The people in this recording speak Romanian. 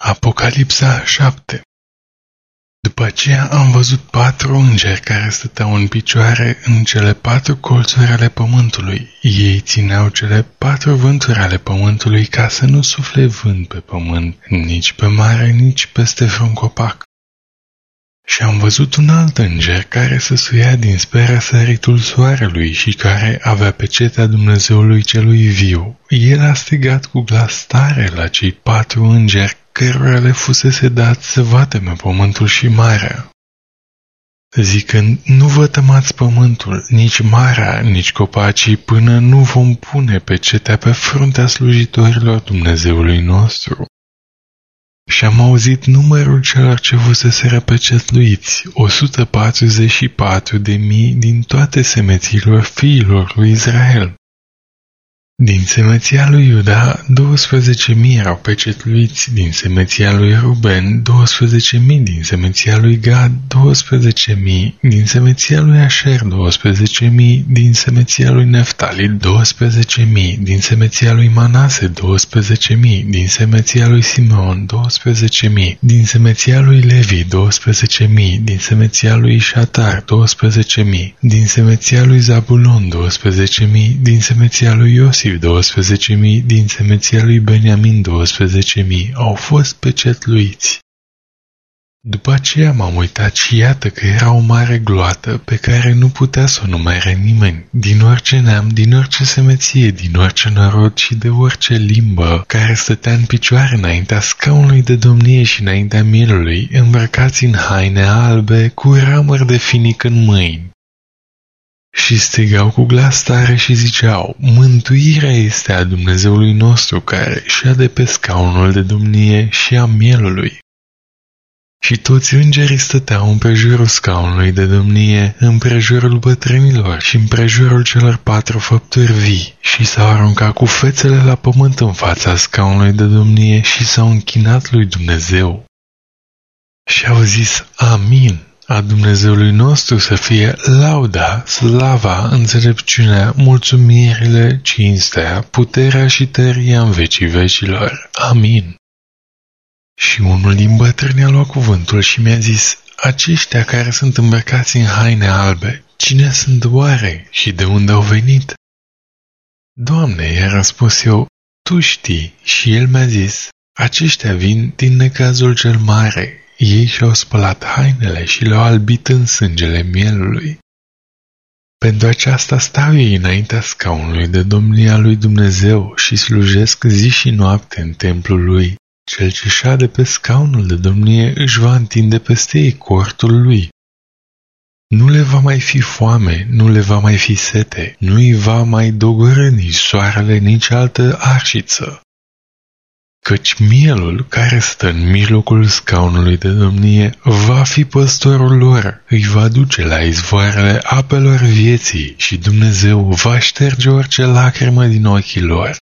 Apocalipsa 7. După aceea am văzut 4 îngeri care stăteau în picioare în cele 4 colțuri ale pământului. Ei țineau cele 4 vânturi ale pământului ca să nu sufle vânt pe pământ, nici pe mare, nici peste vreun copac. Și am văzut un alt înger care se suia dinspre răsăritul soarelui și care avea pecetea Dumnezeului celui viu. El a strigat cu glas tare la cei 4 îngeri cărora le fusese dat să vateme pământul și marea, zicând: nu vă tămați pământul, nici marea, nici copacii, până nu vom pune pecetea pe fruntea slujitorilor Dumnezeului nostru. Și am auzit numărul celor ce fuseseră pecetluiți, 144.000 din toate semeților fiilor lui Israel. Din semeția lui Iuda, 12.000 erau pecetluiți, din semeția lui Ruben, 12.000, din semeția lui Gad, 12.000, din semeția lui Asher, 12.000, din semeția lui Neftali, 12.000, din semeția lui Manase, 12.000, din semeția lui Simeon, 12.000, din semeția lui Levi, 12.000, din semeția lui Ishatar, 12.000, din semeția lui Zabulon, 12.000, din semeția lui Iosif, 12.000, din semeția lui Beniamin 12.000 au fost pecetluiți. După aceea m-am uitat și iată că era o mare gloată pe care nu putea să o numere nimeni, din orice neam, din orice semeție, din orice norod și de orice limbă, care stătea în picioare înaintea scaunului de domnie și înaintea mielului, îmbrăcați în haine albe, cu ramuri de finic în mâini. Și strigau cu glas tare și ziceau: mântuirea este a Dumnezeului nostru care șade pe scaunul de domnie și a mielului. Și toți îngerii stăteau împrejurul scaunului de domnie, împrejurul bătrânilor și împrejurul celor 4 făpturi vii și s-au aruncat cu fețele la pământ în fața scaunului de domnie și s-au închinat lui Dumnezeu. Și au zis: Amin. A Dumnezeului nostru să fie lauda, slava, înțelepciunea, mulțumirile, cinstea, puterea și tăria în vecii vecilor. Amin. Și unul din bătrâni a luat cuvântul și mi-a zis: aceștia care sunt îmbrăcați în haine albe, cine sunt oare și de unde au venit? Doamne, i-a răspuns eu, Tu știi. Și el mi-a zis: aceștia vin din necazul cel mare. Ei și-au spălat hainele și le-au albit în sângele mielului. Pentru aceasta stau ei înaintea scaunului de domnia lui Dumnezeu și slujesc zi și noapte în templul lui. Cel ce șade pe scaunul de domnie își va întinde peste ei cortul lui. Nu le va mai fi foame, nu le va mai fi sete, nu îi va mai dogorâ nici soarele, nici altă arșiță. Căci mielul care stă în mijlocul scaunului de domnie va fi păstorul lor, îi va duce la izvoarele apelor vieții și Dumnezeu va șterge orice lacrimă din ochii lor.